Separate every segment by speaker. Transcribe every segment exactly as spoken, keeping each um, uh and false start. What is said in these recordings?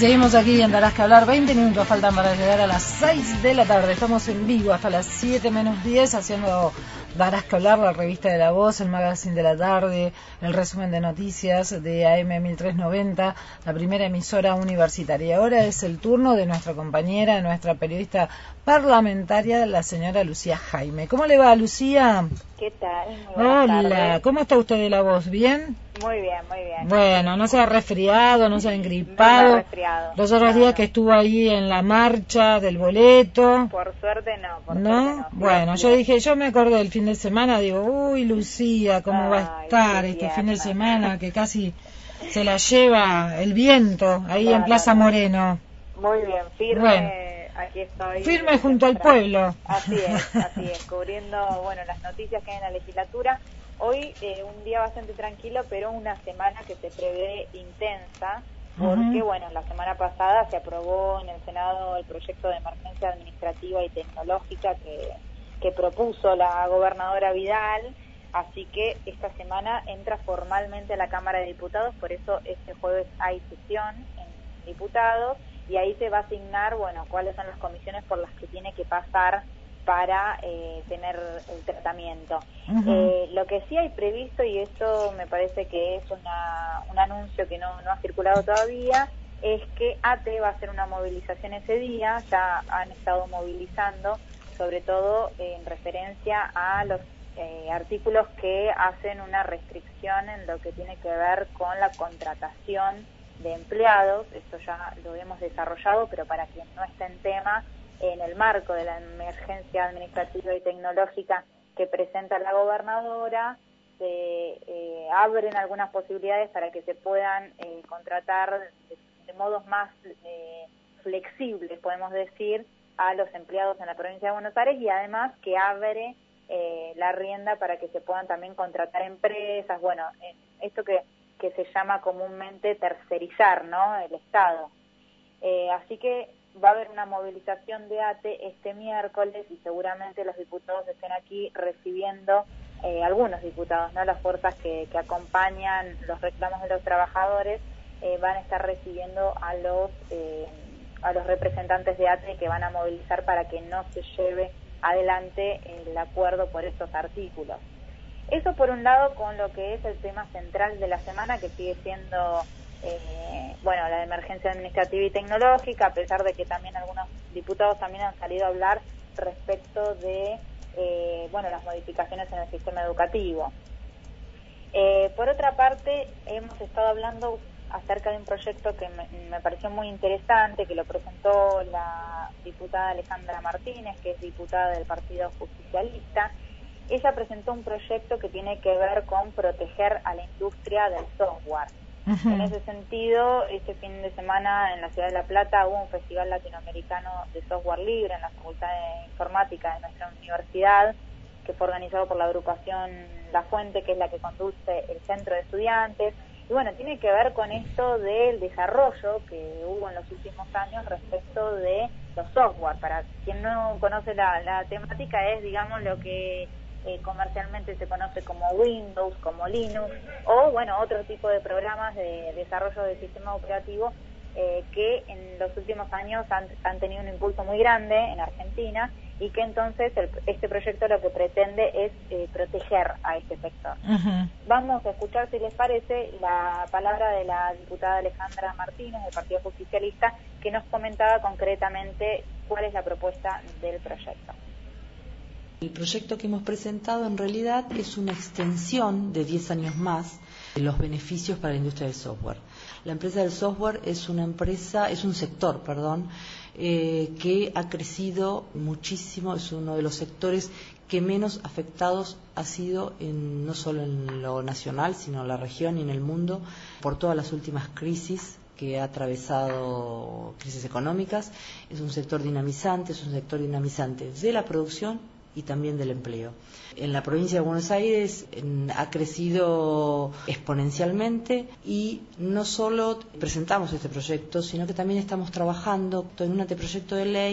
Speaker 1: seguimos aquí en Darás que hablar. veinte minutos faltan para llegar a las seis de la tarde. Estamos en vivo hasta las siete menos diez haciendo Darás que hablar, la revista de La Voz, el magazine de la tarde, el resumen de noticias de A M mil trescientos noventa, la primera emisora universitaria. Y ahora es el turno de nuestra compañera, nuestra periodista parlamentaria, la señora Lucía Jaime. ¿Cómo le va, Lucía?
Speaker 2: ¿Qué tal? Muy buenas
Speaker 1: Hola,
Speaker 2: tardes.
Speaker 1: ¿cómo está usted de La Voz? ¿Bien?
Speaker 2: Muy bien, muy bien.
Speaker 1: Bueno, no se ha resfriado, no se ha engripado.
Speaker 2: No me he resfriado.
Speaker 1: Los otros
Speaker 2: No,
Speaker 1: días
Speaker 2: no.
Speaker 1: que estuvo ahí en la marcha del boleto.
Speaker 2: Por suerte no, por
Speaker 1: ¿No?
Speaker 2: suerte no. Sí,
Speaker 1: Bueno,
Speaker 2: sí.
Speaker 1: yo dije, yo me acordé del fin de semana, digo, uy, Lucía, ¿cómo va a
Speaker 2: Ay,
Speaker 1: estar
Speaker 2: qué
Speaker 1: este fin de
Speaker 2: tierna.
Speaker 1: semana que casi se la lleva el viento ahí
Speaker 2: No,
Speaker 1: en
Speaker 2: no,
Speaker 1: Plaza
Speaker 2: no.
Speaker 1: Moreno?
Speaker 2: Muy bien, firme.
Speaker 1: Bueno.
Speaker 2: Aquí estoy.
Speaker 1: Firme junto al
Speaker 2: temprano.
Speaker 1: pueblo.
Speaker 2: Así es, así es, cubriendo, bueno, las noticias que hay en la legislatura. Hoy eh, un día bastante tranquilo, pero una semana que se prevé intensa, porque,
Speaker 1: Ujú.
Speaker 2: bueno, la semana pasada se aprobó en el Senado el proyecto de emergencia administrativa y tecnológica que, que propuso la gobernadora Vidal, así que esta semana entra formalmente a la Cámara de Diputados, por eso este jueves hay sesión en diputados, y ahí se va a asignar, bueno, cuáles son las comisiones por las que tiene que pasar para eh, tener el tratamiento.
Speaker 1: Ujú.
Speaker 2: Eh, lo que sí hay previsto, y esto me parece que es una, un anuncio que no, no ha circulado todavía, es que A T E va a hacer una movilización ese día. Ya han estado movilizando, sobre todo eh, en referencia a los eh, artículos que hacen una restricción en lo que tiene que ver con la contratación de empleados. Esto ya lo hemos desarrollado, pero para quien no está en tema, en el marco de la emergencia administrativa y tecnológica que presenta la gobernadora, se eh, abren algunas posibilidades para que se puedan eh, contratar de, de modos más eh, flexibles, podemos decir, a los empleados en la provincia de Buenos Aires, y además que abre eh, la rienda para que se puedan también contratar empresas, bueno, eh, esto que que se llama comúnmente tercerizar, ¿no?, el Estado. Eh, así que va a haber una movilización de A T E este miércoles, y seguramente los diputados estén aquí recibiendo, eh, algunos diputados, ¿no?, las fuerzas que, que acompañan los reclamos de los trabajadores, eh, van a estar recibiendo a los eh, a los representantes de A T E que van a movilizar para que no se lleve adelante el acuerdo por estos artículos. Eso por un lado con lo que es el tema central de la semana, que sigue siendo, eh, bueno, la emergencia administrativa y tecnológica, a pesar de que también algunos diputados también han salido a hablar respecto de, eh, bueno, las modificaciones en el sistema educativo. Eh, por otra parte, hemos estado hablando acerca de un proyecto que me, me pareció muy interesante, que lo presentó la diputada Alejandra Martínez, que es diputada del Partido Justicialista. Ella presentó un proyecto que tiene que ver con proteger a la industria del software. Uh-huh. En ese sentido, este fin de semana en la ciudad de La Plata hubo un festival latinoamericano de software libre en la Facultad de Informática de nuestra universidad, que fue organizado por la agrupación La Fuente, que es la que conduce el centro de estudiantes. Y bueno, tiene que ver con esto del desarrollo que hubo en los últimos años respecto de los software. Para quien no conoce la, la temática, es, digamos, lo que Eh, comercialmente se conoce como Windows, como Linux, o bueno, otro tipo de programas de desarrollo de sistema operativo eh, que en los últimos años han, han tenido un impulso muy grande en Argentina, y que entonces el, este proyecto lo que pretende es eh, proteger a este sector. Uh-huh. Vamos a escuchar, si les parece, la palabra de la diputada Alejandra Martínez del Partido Justicialista, que nos comentaba concretamente cuál es la propuesta del proyecto.
Speaker 3: El proyecto que hemos presentado en realidad es una extensión de diez años más de los beneficios para la industria del software. La empresa del software es una empresa, es un sector, perdón, eh, que ha crecido muchísimo, es uno de los sectores que menos afectados ha sido en, no solo en lo nacional, sino en la región y en el mundo, por todas las últimas crisis que ha atravesado, crisis económicas. Es un sector dinamizante, es un sector dinamizante de la producción y también del empleo. En la provincia de Buenos Aires en, ha crecido exponencialmente, y no solo presentamos este proyecto, sino que también estamos trabajando en un anteproyecto de ley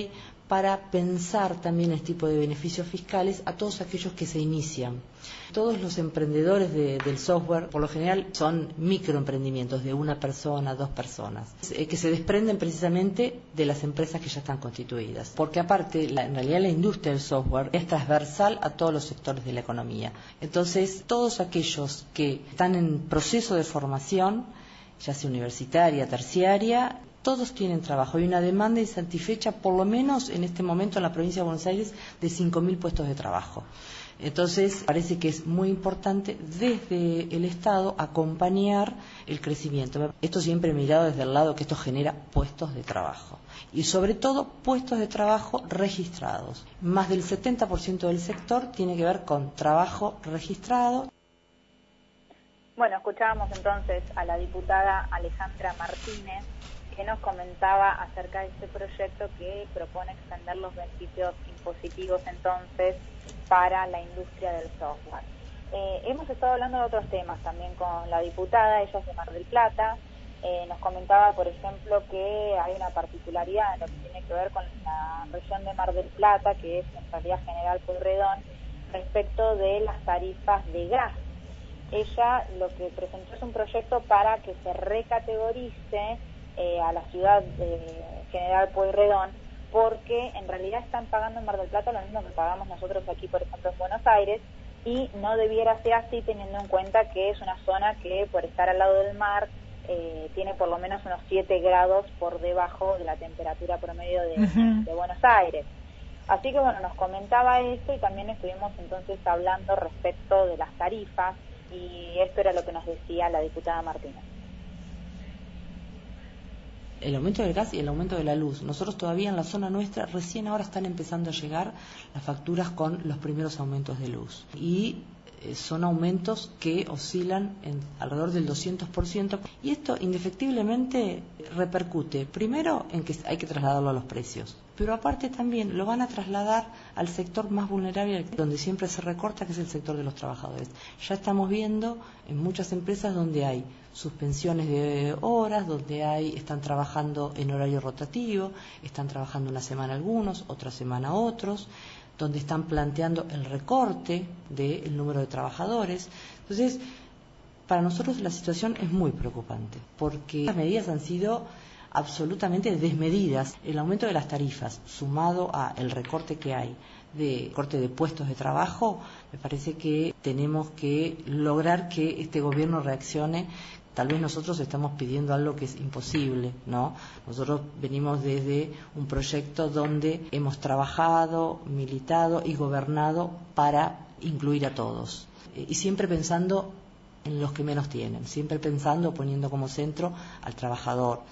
Speaker 3: para pensar también este tipo de beneficios fiscales a todos aquellos que se inician. Todos los emprendedores de, del software, por lo general, son microemprendimientos de una persona, dos personas, eh, que se desprenden precisamente de las empresas que ya están constituidas. Porque aparte, la, en realidad la industria del software es transversal a todos los sectores de la economía. Entonces, todos aquellos que están en proceso de formación, ya sea universitaria, terciaria, todos tienen trabajo. Hay una demanda insatisfecha, por lo menos en este momento en la provincia de Buenos Aires, de cinco mil puestos de trabajo. Entonces, parece que es muy importante desde el Estado acompañar el crecimiento. Esto siempre mirado desde el lado que esto genera puestos de trabajo. Y sobre todo, puestos de trabajo registrados. Más del setenta por ciento del sector tiene que ver con trabajo registrado.
Speaker 2: Bueno, escuchábamos entonces a la diputada Alejandra Martínez, que nos comentaba acerca de este proyecto que propone extender los beneficios impositivos entonces para la industria del software. Eh, hemos estado hablando de otros temas también con la diputada, ella es de Mar del Plata. Eh, nos comentaba, por ejemplo, que hay una particularidad en lo que tiene que ver con la región de Mar del Plata, que es en realidad General Pueyrredón, respecto de las tarifas de gas. Ella lo que presentó es un proyecto para que se recategorice eh, a la ciudad de General Pueyrredón, porque en realidad están pagando en Mar del Plata lo mismo que pagamos nosotros aquí, por ejemplo, en Buenos Aires, y no debiera ser así, teniendo en cuenta que es una zona que, por estar al lado del mar, eh, tiene por lo menos unos siete grados por debajo de la temperatura promedio de, uh-huh. de Buenos Aires. Así que, bueno, nos comentaba esto y también estuvimos entonces hablando respecto de las tarifas, y esto era lo que nos decía la diputada Martínez.
Speaker 3: El aumento del gas y el aumento de la luz. Nosotros todavía en la zona nuestra recién ahora están empezando a llegar las facturas con los primeros aumentos de luz. Y eh, son aumentos que oscilan en alrededor del doscientos por ciento. Y esto indefectiblemente repercute, primero, en que hay que trasladarlo a los precios. Pero aparte también lo van a trasladar al sector más vulnerable, donde siempre se recorta, que es el sector de los trabajadores. Ya estamos viendo en muchas empresas donde hay suspensiones de horas, donde hay están trabajando en horario rotativo, están trabajando una semana algunos, otra semana otros, donde están planteando el recorte del número de trabajadores. Entonces, para nosotros la situación es muy preocupante, porque las medidas han sido absolutamente desmedidas. El aumento de las tarifas, sumado a el recorte que hay de corte de puestos de trabajo, me parece que tenemos que lograr que este gobierno reaccione. Tal vez nosotros estamos pidiendo algo que es imposible, ¿no? Nosotros venimos desde un proyecto donde hemos trabajado, militado y gobernado para incluir a todos. Y siempre pensando en los que menos tienen, siempre pensando, poniendo como centro al trabajador.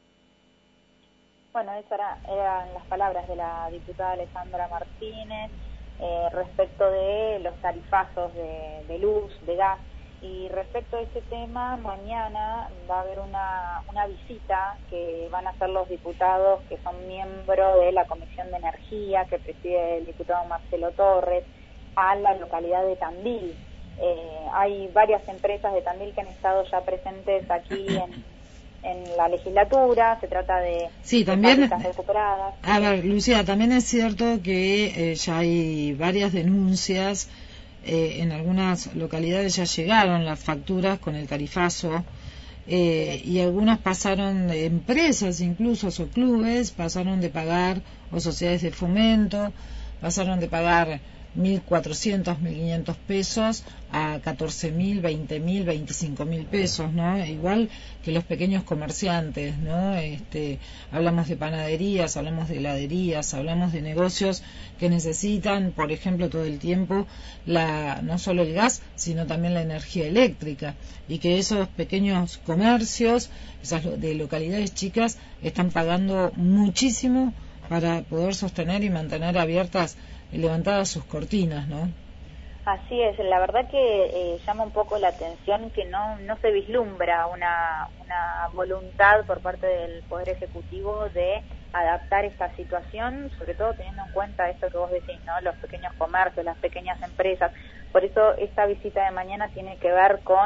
Speaker 2: Bueno, esas era, eran las palabras de la diputada Alejandra Martínez eh, respecto de los tarifazos de, de luz, de gas. Y respecto a este tema, mañana va a haber una, una visita que van a hacer los diputados que son miembros de la Comisión de Energía, que preside el diputado Marcelo Torres, a la localidad de Tandil. Eh, hay varias empresas de Tandil que han estado ya presentes aquí en, en la legislatura. Se trata de,
Speaker 1: sí,
Speaker 2: de
Speaker 1: también,
Speaker 2: fábricas recuperadas.
Speaker 1: A ver, Lucía, también es cierto que eh, ya hay varias denuncias. Eh, en algunas localidades ya llegaron las facturas con el tarifazo eh, y algunas pasaron, empresas incluso o clubes pasaron de pagar, o sociedades de fomento pasaron de pagar mil cuatrocientos, mil quinientos pesos a catorce mil, veinte mil, veinticinco mil pesos, ¿no? Igual que los pequeños comerciantes, ¿no? Este, hablamos de panaderías, hablamos de heladerías, hablamos de negocios que necesitan, por ejemplo, todo el tiempo la no solo el gas, sino también la energía eléctrica, y que esos pequeños comercios, esas de localidades chicas, están pagando muchísimo para poder sostener y mantener abiertas y levantadas sus cortinas, ¿no?
Speaker 2: Así es, la verdad que eh, llama un poco la atención que no no se vislumbra una, una voluntad por parte del Poder Ejecutivo de adaptar esta situación, sobre todo teniendo en cuenta esto que vos decís, ¿no? Los pequeños comercios, las pequeñas empresas. Por eso esta visita de mañana tiene que ver con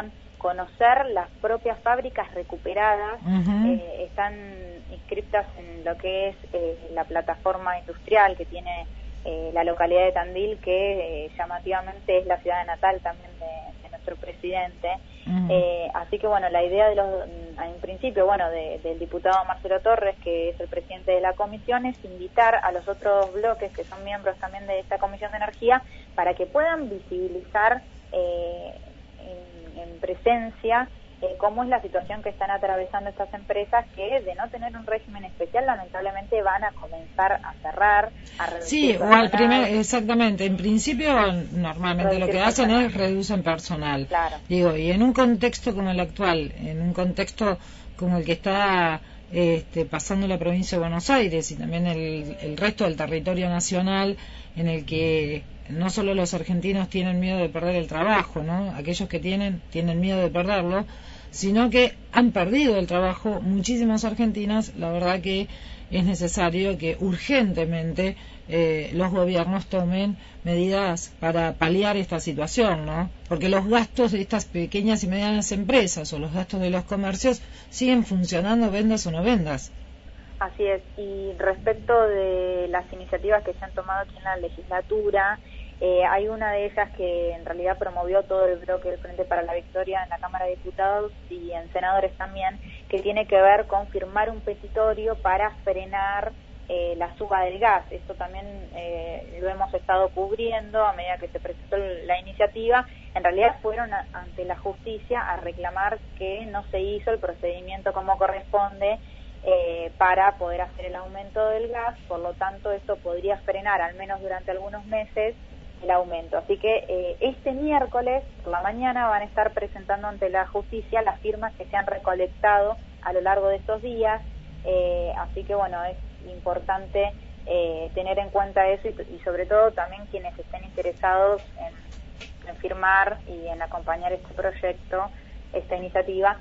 Speaker 2: conocer las propias fábricas recuperadas.
Speaker 1: Uh-huh.
Speaker 2: eh, están inscritas en lo que es eh, la plataforma industrial que tiene eh, la localidad de Tandil, que eh, llamativamente es la ciudad natal también de, de nuestro presidente. Uh-huh. eh, así que bueno, la idea de los, en principio, bueno, de, del diputado Marcelo Torres, que es el presidente de la comisión, es invitar a los otros bloques que son miembros también de esta comisión de energía para que puedan visibilizar eh, en, en presencia eh, cómo es la situación que están atravesando estas empresas, que de no tener un régimen especial lamentablemente van a comenzar a cerrar, a reducir.
Speaker 1: Sí, o al primer, exactamente, en principio normalmente lo que hacen es reducen personal.
Speaker 2: Claro.
Speaker 1: Digo, y en un contexto como el actual, en un contexto como el que está este, pasando la provincia de Buenos Aires y también el, el resto del territorio nacional, en el que no solo los argentinos tienen miedo de perder el trabajo, ¿no? Aquellos que tienen, tienen miedo de perderlo, sino que han perdido el trabajo muchísimos argentinos. La verdad que es necesario que urgentemente eh, los gobiernos tomen medidas para paliar esta situación, ¿no? Porque los gastos de estas pequeñas y medianas empresas o los gastos de los comercios siguen funcionando, vendas o no vendas.
Speaker 2: Así es. Y respecto de las iniciativas que se han tomado aquí en la legislatura, eh, hay una de ellas que en realidad promovió todo el bloque del Frente para la Victoria en la Cámara de Diputados y en senadores también, que tiene que ver con firmar un petitorio para frenar eh, la suba del gas. Esto también eh, lo hemos estado cubriendo a medida que se presentó la iniciativa. En realidad fueron a, ante la justicia a reclamar que no se hizo el procedimiento como corresponde eh, para poder hacer el aumento del gas. Por lo tanto, esto podría frenar, al menos durante algunos meses, el aumento. Así que eh, este miércoles por la mañana van a estar presentando ante la justicia las firmas que se han recolectado a lo largo de estos días. Eh, así que bueno, es importante eh, tener en cuenta eso y, y sobre todo también quienes estén interesados en, en firmar y en acompañar este proyecto, esta iniciativa,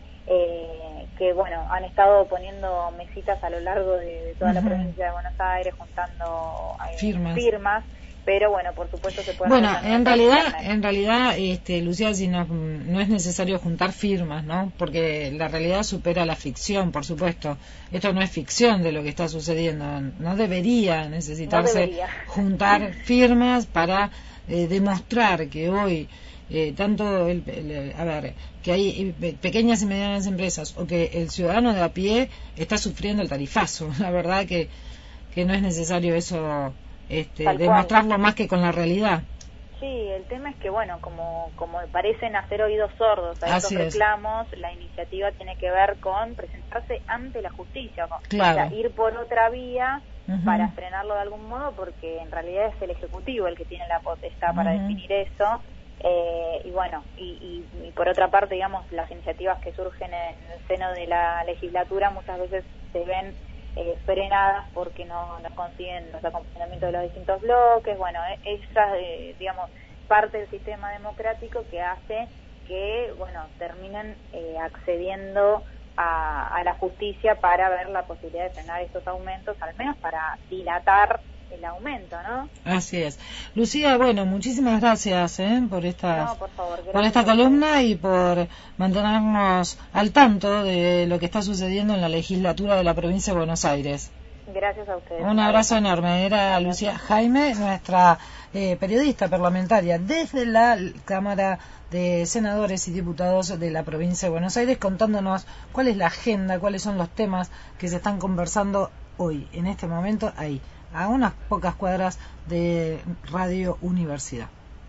Speaker 2: eh, que bueno, han estado poniendo mesitas a lo largo de, de toda uh-huh. la provincia de Buenos Aires juntando eh,
Speaker 1: firmas.
Speaker 2: firmas. Pero bueno, por supuesto se puede.
Speaker 1: Bueno, en realidad, en realidad, este, Lucía, si no, no es necesario juntar firmas, ¿no? Porque la realidad supera la ficción, por supuesto. Esto no es ficción de lo que está sucediendo. No debería necesitarse
Speaker 2: no debería.
Speaker 1: juntar firmas para eh, demostrar que hoy eh, tanto, el, el, a ver, que hay pequeñas y medianas empresas o que el ciudadano de a pie está sufriendo el tarifazo. La verdad que que no es necesario eso. Este, demostrarlo más que con la realidad.
Speaker 2: Sí, el tema es que bueno, como como parecen hacer oídos sordos a estos reclamos, la iniciativa tiene que ver con presentarse ante la justicia, con,
Speaker 1: claro.
Speaker 2: o sea, ir por otra vía uh-huh. para frenarlo de algún modo, porque en realidad es el Ejecutivo el que tiene la potestad uh-huh. para definir eso. Eh, y bueno, y, y, y por otra parte, digamos, las iniciativas que surgen en el seno de la legislatura muchas veces se ven Eh, frenadas porque no, no consiguen los acompañamientos de los distintos bloques. Bueno, esa eh, digamos, parte del sistema democrático que hace que, bueno, terminen eh, accediendo a, a la justicia para ver la posibilidad de frenar estos aumentos, al menos para dilatar el aumento, ¿no?
Speaker 1: Así es. Lucía, bueno, muchísimas gracias ¿eh? por esta
Speaker 2: no, por, favor,
Speaker 1: por esta columna y por mantenernos al tanto de lo que está sucediendo en la legislatura de la provincia de Buenos Aires.
Speaker 2: Gracias a ustedes.
Speaker 1: Un abrazo enorme. Era Lucía Jaime, nuestra eh, periodista parlamentaria desde la Cámara de Senadores y Diputados de la provincia de Buenos Aires, contándonos cuál es la agenda, cuáles son los temas que se están conversando hoy, en este momento, ahí, a unas pocas cuadras de Radio Universidad.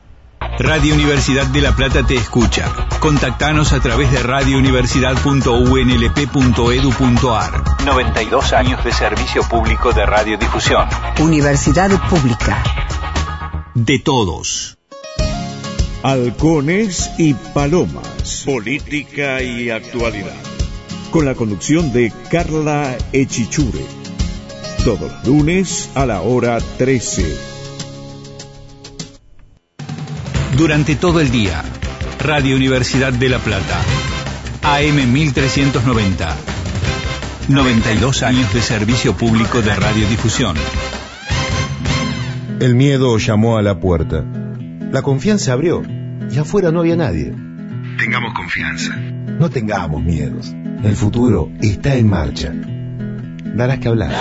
Speaker 4: Radio Universidad de La Plata te escucha. Contactanos a través de radio universidad punto u n l p punto e d u punto a r. noventa y dos años de servicio público de radiodifusión.
Speaker 5: Universidad Pública.
Speaker 4: De todos.
Speaker 6: Halcones y Palomas. Política y actualidad. Con la conducción de Carla Echichure. Todos los lunes a la hora trece.
Speaker 4: Durante todo el día, Radio Universidad de La Plata, A M mil trescientos noventa, noventa y dos años de servicio público de radiodifusión.
Speaker 7: El miedo llamó a la puerta. La confianza abrió y afuera no había nadie. Tengamos confianza.
Speaker 8: No tengamos miedos. El futuro está en marcha. Darás que hablar.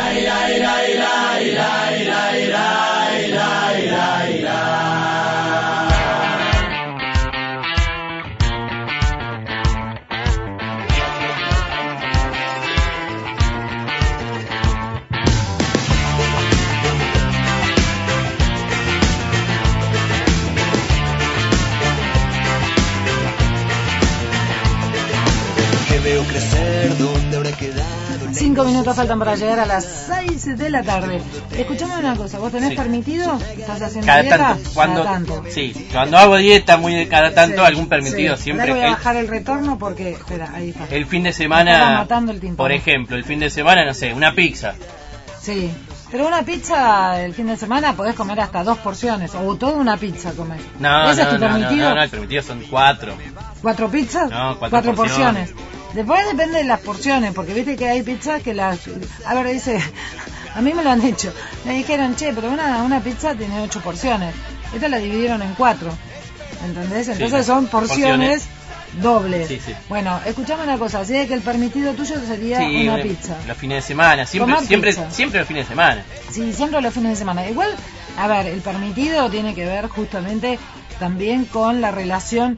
Speaker 9: Veo crecer donde habrá quedado.
Speaker 1: Cinco minutos faltan para llegar a las seis de la tarde. Escuchame una cosa, ¿vos tenés sí. permitido? ¿Estás haciendo
Speaker 10: cada
Speaker 1: dieta?
Speaker 10: Tanto, cuando,
Speaker 1: cada tanto.
Speaker 10: Sí, cuando hago dieta muy de cada tanto, sí, algún permitido
Speaker 1: sí.
Speaker 10: siempre.
Speaker 1: Ahora voy a
Speaker 10: el,
Speaker 1: bajar el retorno porque, espera, ahí está.
Speaker 10: El fin de semana,
Speaker 1: matando el tiempo,
Speaker 10: por ejemplo, el fin de semana, no sé, una pizza.
Speaker 1: Sí, pero una pizza el fin de semana podés comer hasta dos porciones, o toda una pizza comer.
Speaker 10: No,
Speaker 1: ¿Ese
Speaker 10: no,
Speaker 1: es tu
Speaker 10: no,
Speaker 1: permitido?
Speaker 10: no, no, el permitido son cuatro.
Speaker 1: ¿Cuatro pizzas?
Speaker 10: No, cuatro,
Speaker 1: cuatro porciones.
Speaker 10: porciones.
Speaker 1: Después depende de las porciones, porque viste que hay pizzas que las... A ver, dice... A mí me lo han dicho. Me dijeron, che, pero una, una pizza tiene ocho porciones. Esta la dividieron en cuatro. ¿Entendés? Entonces sí, son porciones, porciones dobles. Sí, sí. Bueno, escuchame una cosa. Así de que el permitido tuyo sería sí, una pizza.
Speaker 10: Los fines de semana. Siempre siempre, siempre los fines de semana.
Speaker 1: Sí, siempre los fines de semana. Igual, a ver, el permitido tiene que ver justamente también con la relación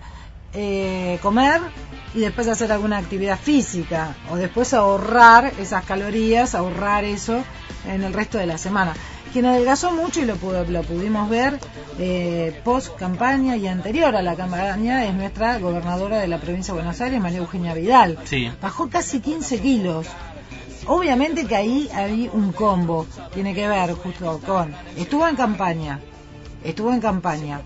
Speaker 1: eh, comer y después hacer alguna actividad física, o después ahorrar esas calorías, ahorrar eso en el resto de la semana. Quien adelgazó mucho, y lo, pudo, lo pudimos ver eh, post campaña y anterior a la campaña, es nuestra gobernadora de la provincia de Buenos Aires, María Eugenia Vidal.
Speaker 10: Sí.
Speaker 1: Bajó casi quince kilos. Obviamente que ahí hay un combo, tiene que ver justo con... Estuvo en campaña, estuvo en campaña,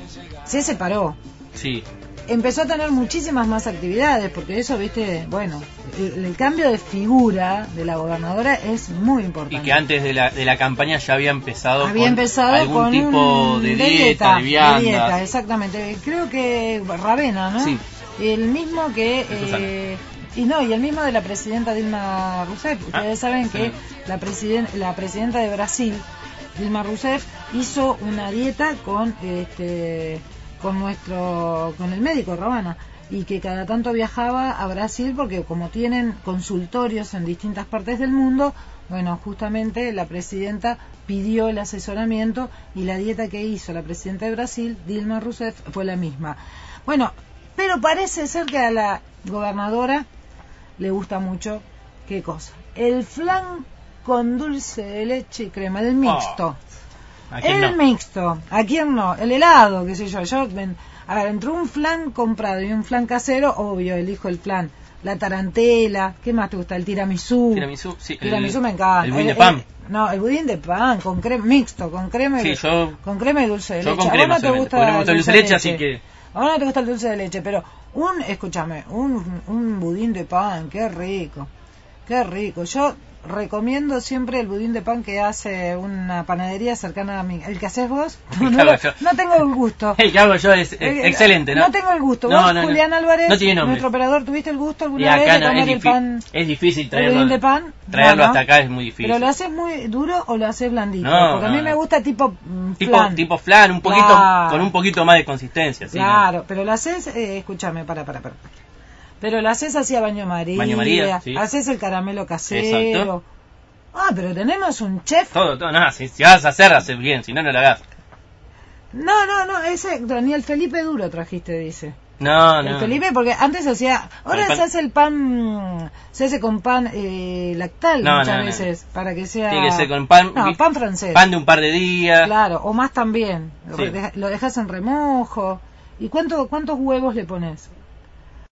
Speaker 1: se separó.
Speaker 10: Sí.
Speaker 1: Empezó a tener muchísimas más actividades, porque eso, viste, bueno, el, el cambio de figura de la gobernadora es muy importante.
Speaker 10: Y que antes de la, de la campaña ya había empezado
Speaker 1: había
Speaker 10: con
Speaker 1: empezado
Speaker 10: algún
Speaker 1: con
Speaker 10: tipo de, de dieta, de viandas.
Speaker 1: De dieta, exactamente. Creo que Ravena, ¿no?
Speaker 10: Sí.
Speaker 1: El mismo que... Eh, y no, y el mismo de la presidenta Dilma Rousseff. Ustedes ah, saben que sí. la, presiden, la presidenta de Brasil, Dilma Rousseff, hizo una dieta con... este con nuestro con el médico Ravana, y que cada tanto viajaba a Brasil porque como tienen consultorios en distintas partes del mundo, bueno, justamente la presidenta pidió el asesoramiento y la dieta que hizo la presidenta de Brasil, Dilma Rousseff, fue la misma. Bueno, pero parece ser que a la gobernadora le gusta mucho, ¿qué cosa? El flan con dulce de leche y crema, el mixto. Oh. El no? mixto, ¿a quién no? El helado, qué sé yo, yo ven, a ver, entre un flan comprado y un flan casero, obvio, elijo el flan. La tarantela, ¿qué más te gusta? El tiramisú.
Speaker 10: Tiramisú, sí.
Speaker 1: Tiramisú el, me encanta.
Speaker 10: El budín de pan.
Speaker 1: El, no, el budín de pan, con crema, mixto, con crema y,
Speaker 10: sí, yo,
Speaker 1: con crema y dulce de
Speaker 10: yo
Speaker 1: leche.
Speaker 10: Con crema,
Speaker 1: ¿A vos no te gusta,
Speaker 10: no me gusta el dulce de leche, leche, así que...
Speaker 1: A vos no te gusta el dulce de leche, pero un, escúchame, un, un budín de pan, qué rico, qué rico. Yo recomiendo siempre el budín de pan que hace una panadería cercana a mí. ¿El que haces vos? No, no, no tengo el gusto.
Speaker 10: El que hago yo es eh, excelente, ¿no?
Speaker 1: No tengo el gusto.
Speaker 10: No,
Speaker 1: vos,
Speaker 10: no,
Speaker 1: Julián
Speaker 10: no,
Speaker 1: Álvarez,
Speaker 10: no tiene nombre.
Speaker 1: Nuestro operador, ¿tuviste el gusto alguna
Speaker 10: y acá
Speaker 1: vez de
Speaker 10: no,
Speaker 1: comer
Speaker 10: es
Speaker 1: el pan?
Speaker 10: Es difícil traerlo.
Speaker 1: ¿El budín de pan?
Speaker 10: Traerlo
Speaker 1: no,
Speaker 10: hasta acá es muy difícil.
Speaker 1: ¿Pero lo haces muy duro o lo haces blandito?
Speaker 10: No,
Speaker 1: porque a mí
Speaker 10: no,
Speaker 1: me gusta tipo mm,
Speaker 10: tipo
Speaker 1: flan.
Speaker 10: Tipo flan, un poquito,
Speaker 1: claro.
Speaker 10: Con un poquito más de consistencia. ¿Sí?
Speaker 1: Claro,
Speaker 10: ¿no?
Speaker 1: pero lo haces, eh, escúchame, para, para, para. Pero lo haces así a baño María.
Speaker 10: Baño María, sí.
Speaker 1: Haces el caramelo casero.
Speaker 10: Exacto.
Speaker 1: Ah, pero tenemos un chef.
Speaker 10: Todo, todo, no, si, si vas a hacer, haces bien, si no, no lo hagas.
Speaker 1: No, no, no, ese, ni el Felipe Duro trajiste, dice.
Speaker 10: No,
Speaker 1: el
Speaker 10: no.
Speaker 1: Felipe, porque antes se hacía, ahora se hace el pan, se hace con pan eh, lactal
Speaker 10: no,
Speaker 1: muchas
Speaker 10: no,
Speaker 1: veces, no. Para que sea...
Speaker 10: Tiene que ser con pan,
Speaker 1: no, pan francés.
Speaker 10: Pan de un par de días.
Speaker 1: Claro, o más también.
Speaker 10: Sí.
Speaker 1: Lo dejas en remojo. ¿Y cuánto, cuántos huevos le pones?